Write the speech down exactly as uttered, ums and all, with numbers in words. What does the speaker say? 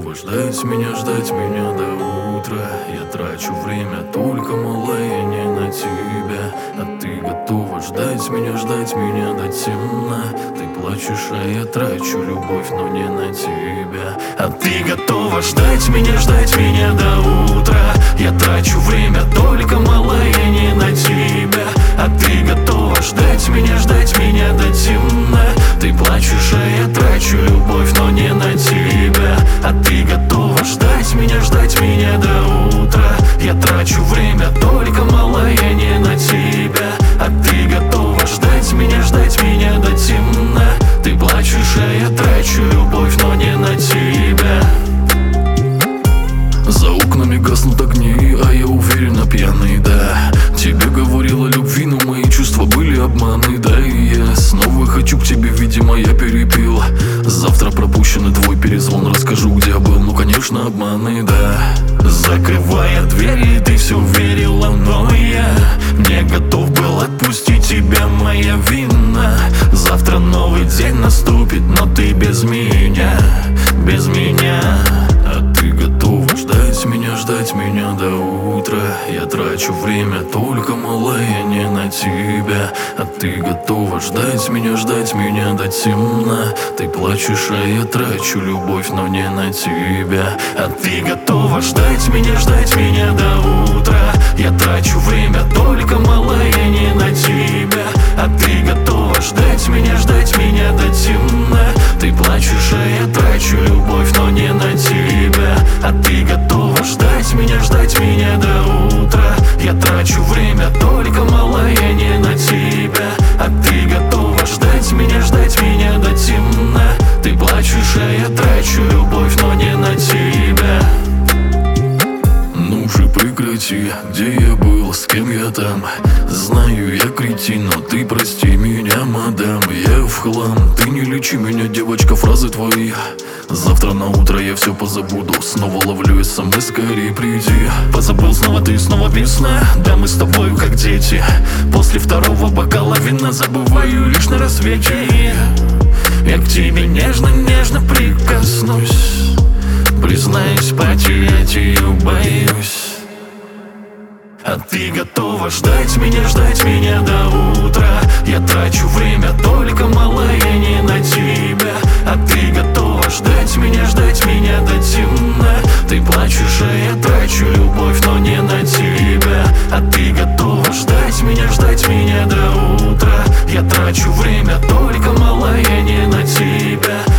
готова ждать меня, ждать меня до утра. Я трачу время только, малая, не на тебя. А ты готова ждать меня, ждать меня до темна. Ты плачешь, а я трачу любовь, но не на тебя. А ты готова ждать меня, ждать меня до утра. Я трачу время только, малая, не на тебя. А ты готова ждать меня, ждать меня до темна. Ты плачешь, а я трачу любовь, но не на тебя. А ты готова ждать меня, ждать меня до утра. Я трачу время только, малая, не на тебя. А ты готова ждать меня, ждать меня до темна. Ты плачешь, а я трачу любовь, но не на тебя. За окнами гаснут огни, а я уверенно пьяный, да. Тебе говорила любви, но мои чувства были обманы, да. И я снова хочу к тебе, видимо, я перепил. Завтра пропущенный твой перезвон, расскажу, где был, ну, конечно, обманы, да. Закрывая двери, ты все верила, но я не готов был отпустить тебя, моя вина. Завтра новый день наступит, но ты без меня, без меня. А ты готова ждать меня, ждать меня до утра. Я трачу время только, малая, не на тебя. А ты готова ждать меня, ждать меня до темна. Ты плачешь, а я трачу любовь, но не на тебя. А ты готова ждать меня, ждать меня до утра. Я трачу время только, малая, не на тебя. А ты готова ждать меня, ждать меня до темна. Ты плачешь, а я трачу любовь, но не на тебя. А ты готова ждать меня, ждать меня до утра. Я трачу время только, малая, не на тебя. А ты готова ждать меня, ждать меня до темна. Ты плачешь, а я трачу любовь, но не на тебя. Ну же прекрати, где я был, с кем я там. Знаю, я кретин, но ты прости меня, мадам. Я в хлам, ты не лечи меня, девочка, фразы твои. Завтра на утро я все позабуду. Снова ловлю смс, скорее приди. Позабыл снова ты, снова весна. Да мы с тобою как дети. После второго бокала вина забываю лишь на рассвете. Я к тебе нежно-нежно прикоснусь. Признаюсь, потерять ее боюсь. А ты готова ждать меня, ждать меня до утра. Я трачу время только, малая, не на тебя. А ты готова ждать меня, ждать меня до темна. Ты плачешь, а я трачу любовь, но не на тебя. А ты готова ждать меня, ждать меня до утра. Я трачу время только, малая, не на тебя.